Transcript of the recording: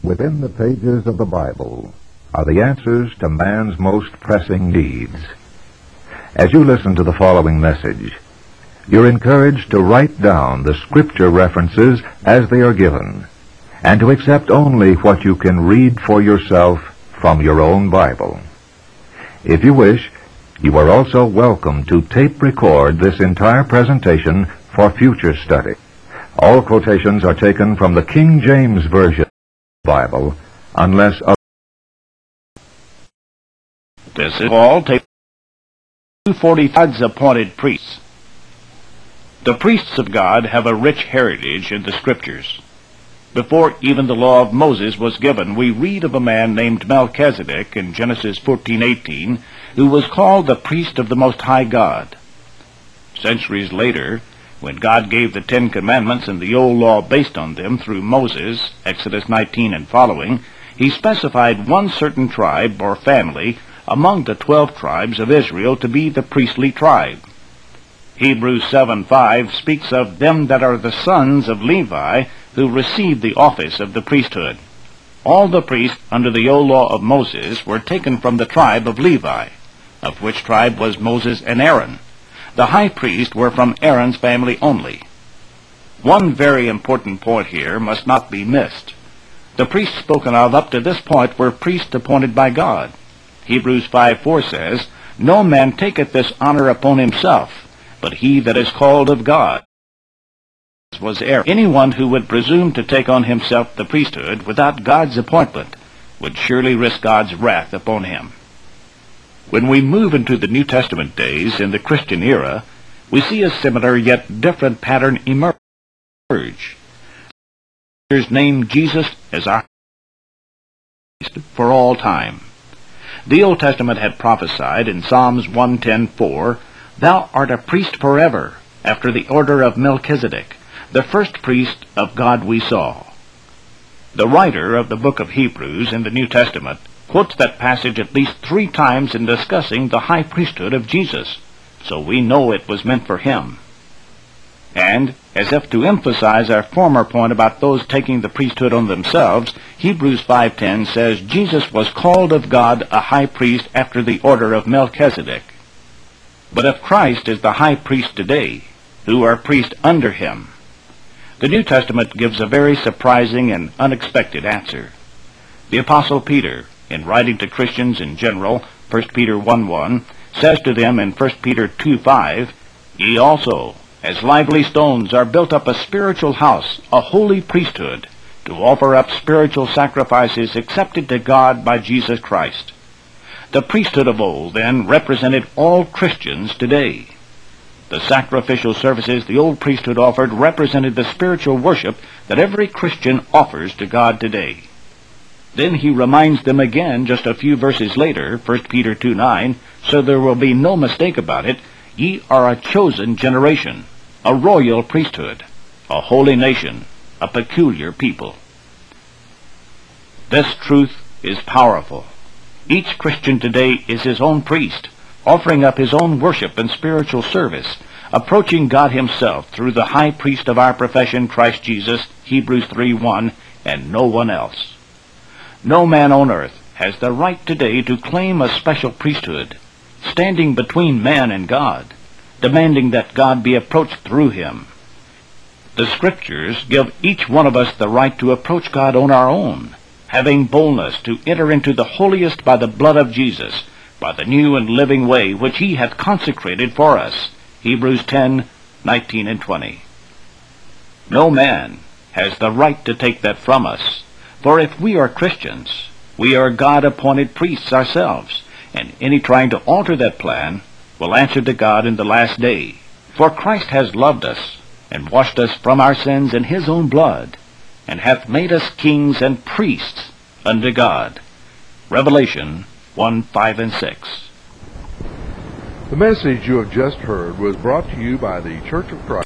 Within the pages of the Bible are the answers to man's most pressing needs. As you listen to the following message, you're encouraged to write down the scripture references as they are given, and to accept only what you can read for yourself from your own Bible. If you wish, you are also welcome to tape record this entire presentation for future study. All quotations are taken from the King James Version of the Bible, unless otherwise. This is Paul, tape 240, God's appointed priests. The priests of God have a rich heritage in the Scriptures. Before even the law of Moses was given, we read of a man named Melchizedek in Genesis 14:18, who was called the priest of the Most High God. Centuries later, when God gave the Ten Commandments and the old law based on them through Moses, Exodus 19 and following, he specified one certain tribe or family among the 12 tribes of Israel to be the priestly tribe. Hebrews 7:5 speaks of them that are the sons of Levi, who received the office of the priesthood. All the priests under the old law of Moses were taken from the tribe of Levi, of which tribe was Moses and Aaron. The high priests were from Aaron's family only. One very important point here must not be missed. The priests spoken of up to this point were priests appointed by God. Hebrews 5:4 says, "No man taketh this honor upon himself, but he that is called of God." Was Aaron. Anyone who would presume to take on himself the priesthood without God's appointment would surely risk God's wrath upon him. When we move into the New Testament days in the Christian era, we see a similar yet different pattern emerge. There's named Jesus as our priest for all time. The Old Testament had prophesied in Psalms 110:4, "Thou art a priest forever, after the order of Melchizedek, the first priest of God we saw." The writer of the book of Hebrews in the New Testament quotes that passage at least 3 times in discussing the high priesthood of Jesus, so we know it was meant for him. And, as if to emphasize our former point about those taking the priesthood on themselves, Hebrews 5:10 says Jesus was called of God a high priest after the order of Melchizedek. But if Christ is the high priest today, who are priests under him? The New Testament gives a very surprising and unexpected answer. The Apostle Peter, in writing to Christians in general, 1 Peter 1:1, says to them in 1 Peter 2:5, "Ye also, as lively stones, are built up a spiritual house, a holy priesthood, to offer up spiritual sacrifices accepted to God by Jesus Christ." The priesthood of old, then, represented all Christians today. The sacrificial services the old priesthood offered represented the spiritual worship that every Christian offers to God today. Then he reminds them again just a few verses later, 1 Peter 2:9, so there will be no mistake about it, "Ye are a chosen generation, a royal priesthood, a holy nation, a peculiar people." This truth is powerful. Each Christian today is his own priest, offering up his own worship and spiritual service, approaching God himself through the high priest of our profession, Christ Jesus, Hebrews 3:1, and no one else. No man on earth has the right today to claim a special priesthood, standing between man and God, demanding that God be approached through him. The Scriptures give each one of us the right to approach God on our own, having boldness to enter into the holiest by the blood of Jesus, by the new and living way which he hath consecrated for us. Hebrews 10:19 and 20. No man has the right to take that from us, for if we are Christians, we are God-appointed priests ourselves, and any trying to alter that plan will answer to God in the last day. For Christ has loved us, and washed us from our sins in his own blood, and hath made us kings and priests unto God. Revelation 1:5 and 6. The message you have just heard was brought to you by the Church of Christ.